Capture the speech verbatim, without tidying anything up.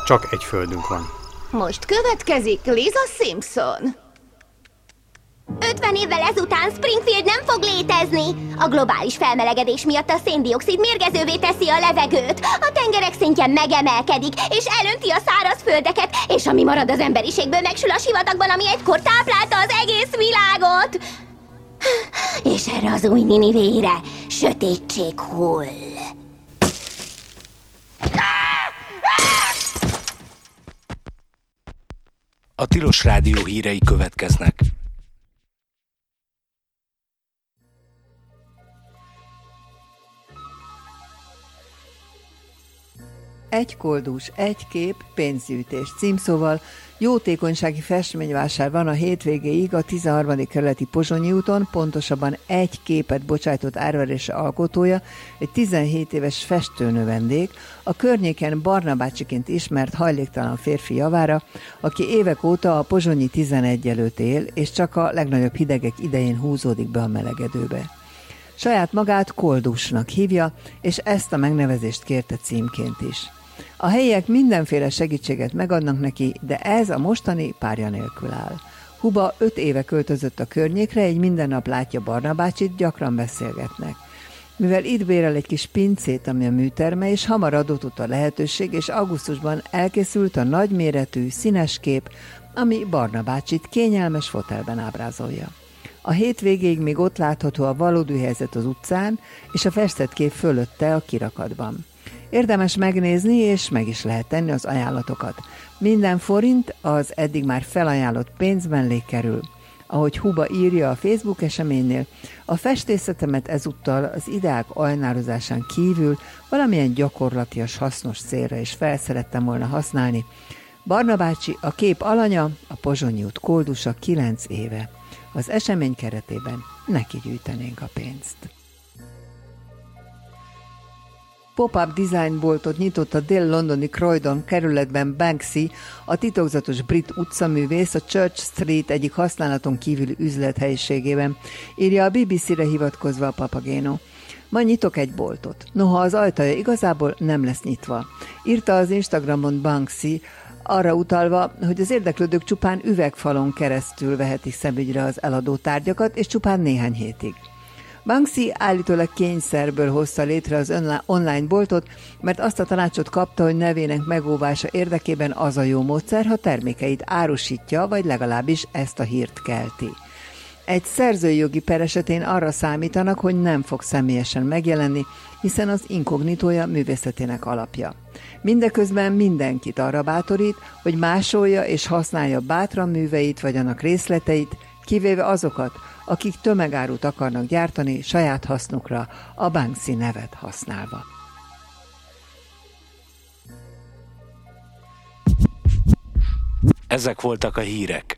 Csak egy földünk van. Most következik Lisa Simpson. ötven évvel ezután Springfield nem fog létezni. A globális felmelegedés miatt a széndioxid mérgezővé teszi a levegőt. A tengerek szintje megemelkedik, és elönti a szárazföldeket, és ami marad az emberiségből megsül a sivatagban, ami egykor táplálta az egész világot. És erre az új Ninivére sötétség hull. A Tilos Rádió hírei következnek. Egy koldus, egy kép, pénzgyűjtés címszóval jótékonysági festményvásár van a hétvégéig a tizenharmadik kerületi Pozsonyi úton, pontosabban egy képet bocsájtott árverésre alkotója, egy tizenhét éves festőnövendék, a környéken Barna bácsiként ismert hajléktalan férfi javára, aki évek óta a pozsonyi tizenegy előtt él, és csak a legnagyobb hidegek idején húzódik be a melegedőbe. Saját magát koldusnak hívja, és ezt a megnevezést kérte címként is. A helyiek mindenféle segítséget megadnak neki, de ez a mostani párja nélkül áll. Huba öt éve költözött a környékre, egy minden nap látja Barna bácsit, gyakran beszélgetnek. Mivel itt bérel egy kis pincét, ami a műterme, és hamar adott a lehetőség, és augusztusban elkészült a nagyméretű, színes kép, ami Barna bácsit kényelmes fotelben ábrázolja. A hétvégéig még ott látható a valódi helyzet az utcán, és a festett kép fölötte a kirakatban. Érdemes megnézni, és meg is lehet tenni az ajánlatokat. Minden forint az eddig már felajánlott pénzben kerül. Ahogy Huba írja a Facebook eseménynél, a festészetemet ezúttal az ideák ajnározásán kívül valamilyen gyakorlatias, hasznos célra is fel szerettem volna használni. Barna bácsi, a kép alanya, a Pozsonyi út koldusa kilenc éve. Az esemény keretében neki gyűjtenénk a pénzt. Pop-up design boltot nyitott a dél-londoni Croydon kerületben Banksy, a titokzatos brit utcaművész a Church Street egyik használaton kívüli üzlethelyiségében, írja a bé bé cére hivatkozva a Papageno. Ma nyitok egy boltot. Noha az ajtaja igazából nem lesz nyitva. Írta az Instagramon Banksy, arra utalva, hogy az érdeklődők csupán üvegfalon keresztül vehetik szemügyre az eladó tárgyakat, és csupán néhány hétig. Banksy állítólag kényszerből hozta létre az online boltot, mert azt a tanácsot kapta, hogy nevének megóvása érdekében az a jó módszer, ha termékeit árusítja, vagy legalábbis ezt a hírt kelti. Egy szerzői jogi per esetén arra számítanak, hogy nem fog személyesen megjelenni, hiszen az inkognitója művészetének alapja. Mindeközben mindenkit arra bátorít, hogy másolja és használja bátran műveit vagy annak részleteit, kivéve azokat, akik tömegárut akarnak gyártani saját hasznukra, a Banksy nevet használva. Ezek voltak a hírek.